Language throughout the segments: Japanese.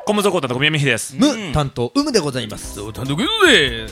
コムゾコタと小宮美秀です。 無担当うむでございます。 担当ゲドです。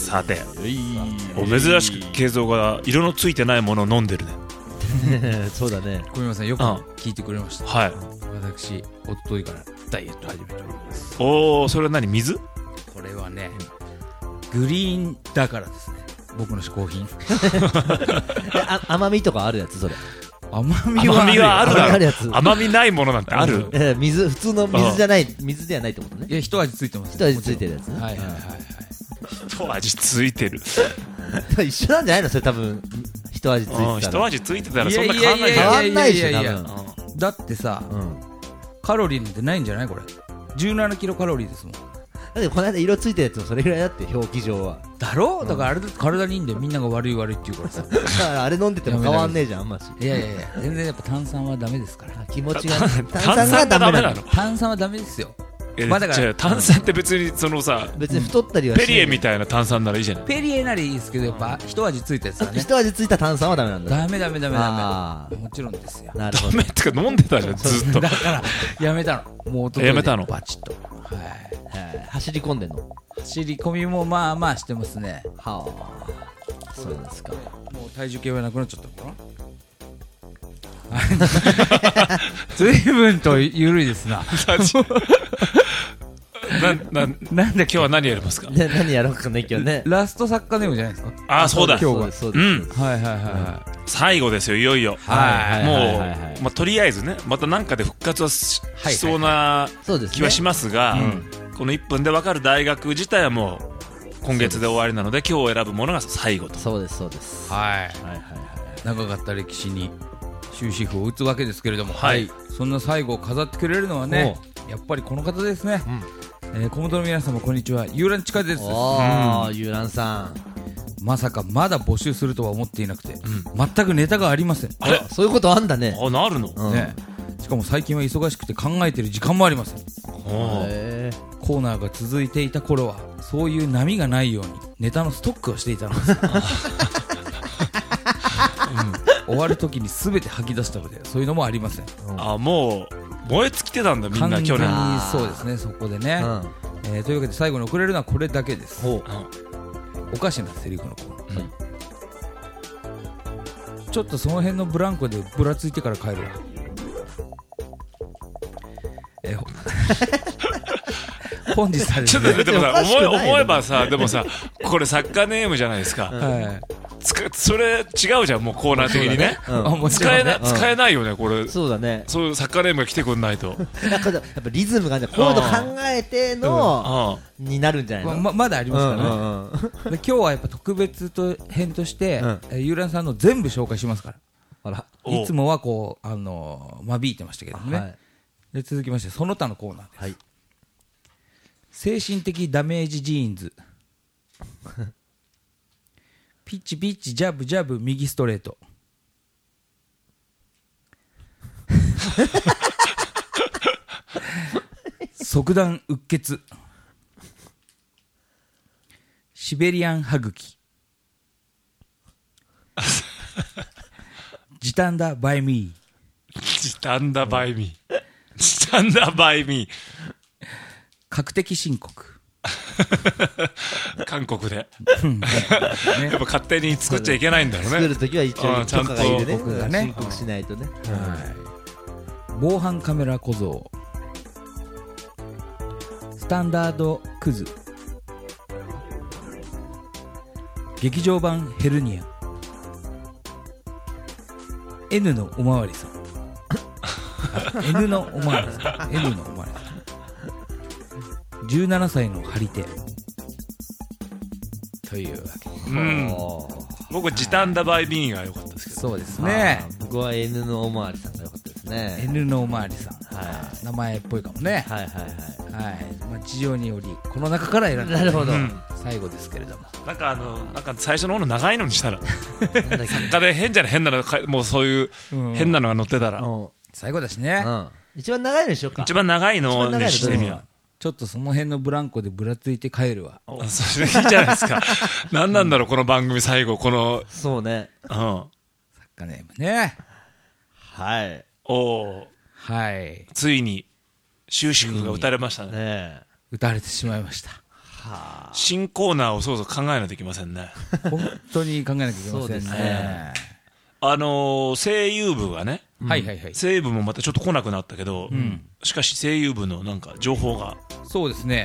さて、珍しく慶三が色のついてないものを飲んでるね。 そうだね。 小宮さんよく聞いてくれました。 はい。 私おとといからダイエット始めております。 おー、それは何？水？ これはね、グリーンだからですね。僕の嗜好品。 甘みとかあるやつそれ。 甘みはあるだろ。 あるやつ。 甘みないものなんてある？ 水、普通の水じゃない、水ではないってことね。 いや、一味ついてます。 一味ついてるやつね。 はいはいはいはい。 一味ついてる。 一緒なんじゃないのそれ多分。一味ついてたら。 一味ついてたらそんな変わんないじゃん。 変わんないでしょ多分。 だってさ、カロリーなんてないんじゃないこれ。17キロカロリーですもん。 だってこの間色ついたやつもそれぐらいだって表記上は。 だろ？だからあれだって体にいいんでみんなが悪い悪いって言うからさ。 だからあれ飲んでても変わんねえじゃんあんまし。 いや全然やっぱ炭酸はダメですから。 気持ちが炭酸がダメなの？ 炭酸はダメですよ。 まあだから炭酸って別にそのさ、 別に太ったりはしない。 ペリエみたいな炭酸ならいいじゃない。 ペリエならいいですけどやっぱ一味ついたやつだね。 一味ついた炭酸はダメなんだ。 ダメもちろんですよ。 なるほど。 ダメってか飲んでたじゃんずっと。 だからやめたの。もうやめたの。 バチッと。はい。 走り込んでんの？ 走り込みもまあまあしてますね。 はあ。そうですか。 もう体重計はなくなっちゃったのかな。随分と緩いですな。 なんで今日は何やりますか？ 何やろうかね今日ね。 ラスト作家ネームじゃないですか。 ああそうだ。 今日はそうです。 はい。 最後ですよいよいよ。もうまあとりあえずねまた何かで復活はしそうな気はしますが、この1分でわかる大学自体はもう今月で終わりなので今日選ぶものが最後と。 そうですはい。長かった歴史に終止符を打つわけですけれども、そんな最後を飾ってくれるのはねやっぱりこの方ですね。コモドの皆様こんにちは、ユーランチカです。 ユーランさん、 まさかまだ募集するとは思っていなくて、全くネタがありません。 そういうことあんだね。 なるの、 ね。しかも最近は忙しくて考えてる時間もありません。コーナーが続いていた頃はそういう波がないようにネタのストックをしていたのです。終わる時に全て吐き出したのでそういうのもありません。 もう燃え尽きてたんだみんな去年。 完全にそうですね。そこでね、というわけで最後に送れるのはこれだけです。おかしなセリフのコーナー、ちょっとその辺のブランコでぶらついてから帰るわ。本日はですね、 ちょっとでもさ思えばさでもさこれ作家ネームじゃないですか。それ違うじゃんもうコーナー的にね。使えないよねこれ。 そうだね。 そういう作家ネームが来てくんないと。 やっぱリズムがねこういうの考えてのになるんじゃないの。 まだありますからね。今日はやっぱ特別編としてユーランさんの全部紹介しますから。いつもはこう間引いてましたけどね。で続きましてその他のコーナーです。精神的ダメージジーンズ。ピッチピッチジャブジャブ右ストレート。即断うっ血。シベリアン歯茎。時短だバイミー。 時短だバイミー。時短だバイミー。 確定申告。 韓国でやっぱ勝手に作っちゃいけないんだろうね。 作るときは一応許可がいるね。 僕がね申告しないとね。 防犯カメラ小僧。スタンダードクズ。劇場版ヘルニア。N のおまわりさん。N のおまわりさん。N のおまわりさん。17歳の張り手というわけで、 僕は時短だバイビーンが良かったですけど。 そうですね。 僕は N のおまわりさんが良かったですね。 N のおまわりさん、名前っぽいかもね。事情によりこの中から選んだ。 なるほど、 最後ですけれどもなんか最初の方の長いのにしたら作家で変なのもうそういう変なのが載ってたら最後だしね。 一番長いのにしようか。 一番長いのにしてみよう。 ちょっとその辺のブランコでぶらついて帰るわ。 それいいじゃないですか。何なんだろうこの番組最後この。 そうね。 作家ネームね。 はい。 はい。ついに終止符が打たれましたね。 打たれてしまいました。 新コーナーをそうそう考えないといけませんね。 本当に考えなきゃいけませんね。 声優部がね、声優部もまたちょっと来なくなったけど、しかし声優部のなんか情報が。 そうですね。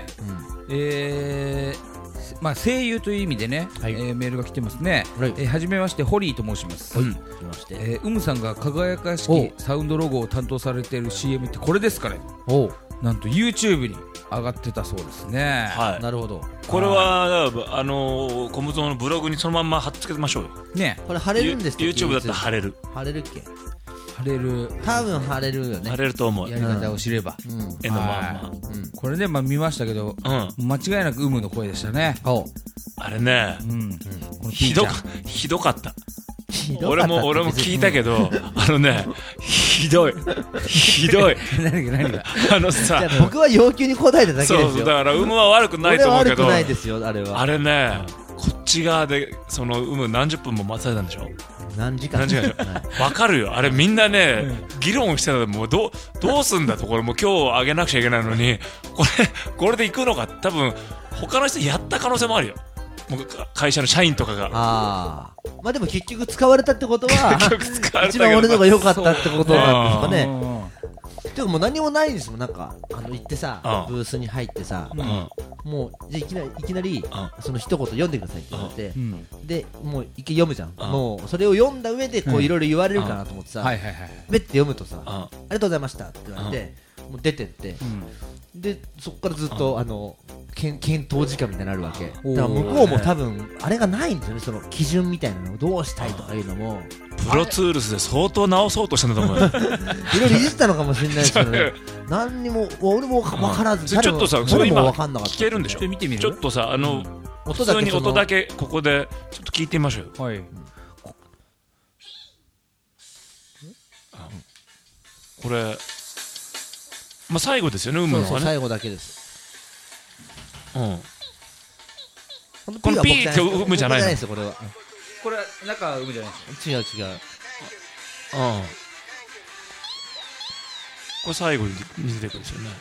まあ声優という意味でね、メールが来てますね。はじめまして、ホリーと申します。ウムさんが輝かしきサウンドロゴを担当されている CM ってこれですかね。なんと YouTube に上がってたそうですね。 なるほど。 これは小無造のブログにそのまんま貼っつけましょうよね。これ貼れるんですか。 YouTube だったら貼れる。 貼れるっけ。 貼れる。 多分貼れるよね。 貼れると思う。 やり方を知れば。 絵のまんま。 これね、見ましたけど、間違いなくウムの声でしたね。 あれね、ひどかった。俺も聞いたけど、ひどい。 何がさ、僕は要求に応えただけですよ。 そう、だからウムは悪くないと思うけど、 悪くないですよ、あれは。 あれね、こっち側でそのウム何十分も待たれたんでしょ。 何時間でしょ。わかるよ。あれみんなね、議論してたらもうどうすんだと、これもう今日あげなくちゃいけないのに、これで行くのか。多分他の人やった可能性もあるよ。会社の社員とかが。 まあでも結局使われたってことは一番俺のが良かったってことなんですかね。でももう何もないんですもん。なんか行ってさ、ブースに入ってさ、もうじゃいきなりその一言読んでくださいって言って、でもう一回読むじゃん。もうそれを読んだ上でこういろいろ言われるかなと思ってさ、べって読むとさ、ありがとうございましたって言われて、もう出てって、でそこからずっと検討時間みたいになるわけだから向こうも多分あれがないんですよね。その基準みたいなのをどうしたいとかいうのもプロツールスで相当直そうとしたんだと思うよ。 いろいろいじったのかもしれないですけどね。何にも俺も分からず、 ちょっとさ、それ今聞けるんでしょ。 見てみる。 ちょっとさ、普通に音だけここでちょっと聞いてみましょうよ。はい。これまあ最後ですよね、ウムのはね。 最後だけです。 この P ってウムじゃないの。 これは中はウムじゃないです。 違う。 これ最後に出てくるんですよね。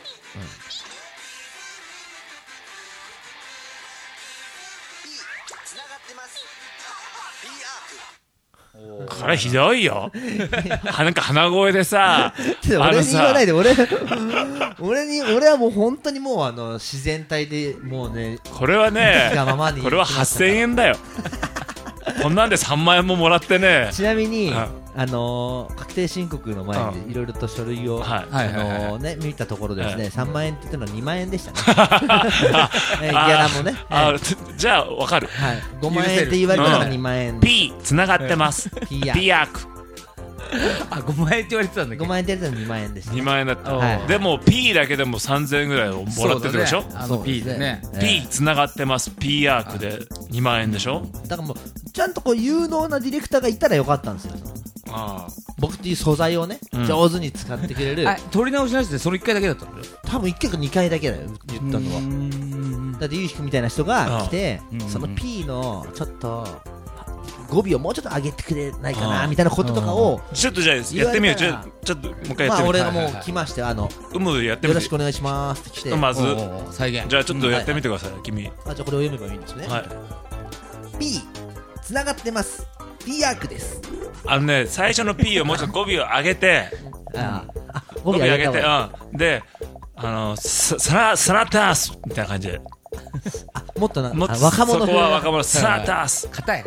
これひどいよ。なんか鼻声でさ、 俺に言わないで。俺はもう本当にもう自然体でもうね。 これはね、これは8000円だよ。こんなんで3万円ももらってね。 ちなみに確定申告の前にいろいろと書類を見たところですね、3万円って言ったのは2万円でしたね。ギャラもね。 じゃあ分かる。 5万円って言われたのが2万円。 P つながってます。 P アーク。 5万円って言われてたんだけど、 5万円って言われたの2万円でした。 2万円だった。でも P だけでも3000円ぐらいをもらってるでしょ。 P でね。 P つながってます。 P アークで2万円でしょ。 だからもうちゃんとこう有能なディレクターがいたらよかったんですよ。僕っていう素材をね、上手に使ってくれる。 取り直しなしでその1回だけだったの。多分1回か2回だけだよ、言ったのは。だってゆうひくみたいな人が来て、その P のちょっと語尾をもうちょっと上げてくれないかなみたいなこととかをちょっとじゃあやってみよう。ちょっともう一回やってみよう。 俺がもう来まして、 うむやってみて、 よろしくお願いしますって来て、 まず再現。じゃあちょっとやってみてください、君。 じゃあこれを読めばいいんですね。 P つながってます。 P アークです。 最初の P をもうちょっと語尾を上げて、語尾上げて、でサラタースみたいな感じで、 もっと若者、 そこは若者、サラタース。 硬い。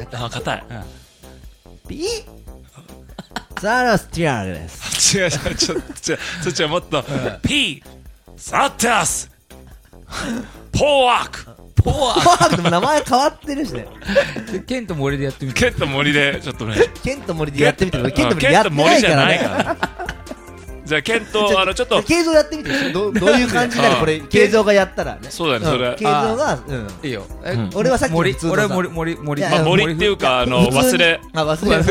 P サラスティアーです。 違う、そっちはもっと P サラタースポーアーク。 ポーアークでも名前変わってるしね。 ケント森でやってみて。 ケント森でちょっとね。 ケント森でやってみて。ケント森やってないからね。 じゃあケントちょっと形状やってみて。どういう感じになる。これ形状がやったらね。 そうだね、それ。 形状がいいよ。 俺はさっき俺は森っていうか忘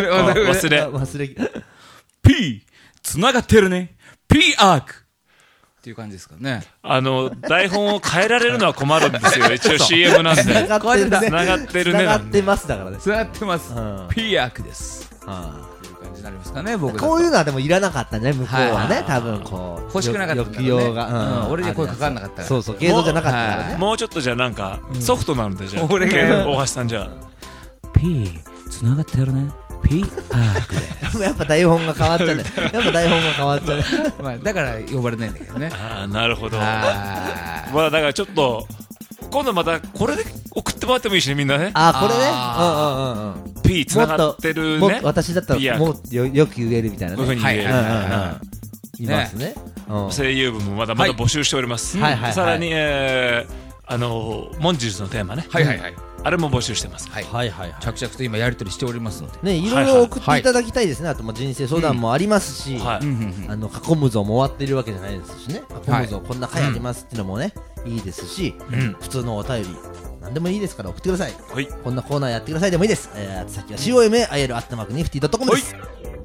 れ P つながってるね。 P アーク。 っていう感じですかね。 台本を変えられるのは困るんですよ。一応 CM なんで。 繋がってるね。 繋がってるね。 繋がってますだからね。 繋がってます。P 役です。っていう感じになりますかね、僕。 こういうのはでもいらなかったね、向こうはね。多分こう。 欲しくなかった。 抑揚が。 俺には声かかんなかったから。 そうそう、芸能じゃなかったからね。 もうちょっとじゃあなんか、ソフトなんでじゃあ。大橋さんじゃあ。 P、繋がってるね。P やっぱ台本が変わっちゃうね。やっぱ台本が変わっちゃうね。 まあだから呼ばれないんだけどね。 なるほど。まあだからちょっと今度またこれで送ってもらってもいいしね、みんなね。 これね。 P 繋がってるね。 私だったらもっとよく言えるみたいなね。 こういうふうに言える。 いますね。 声優部もまだまだ募集しております。さらにモンジュースのテーマね。あれも募集してます。 着々と今やり取りしておりますのでね、いろいろ送っていただきたいですね。あと人生相談もありますし、過去無像も終わっているわけじゃないですしね。過去無像こんな回ありますっていうのもね、いいですし、普通のお便り何でもいいですから送ってください。こんなコーナーやってくださいでもいいです。先はCOMAIL@nifty.com です。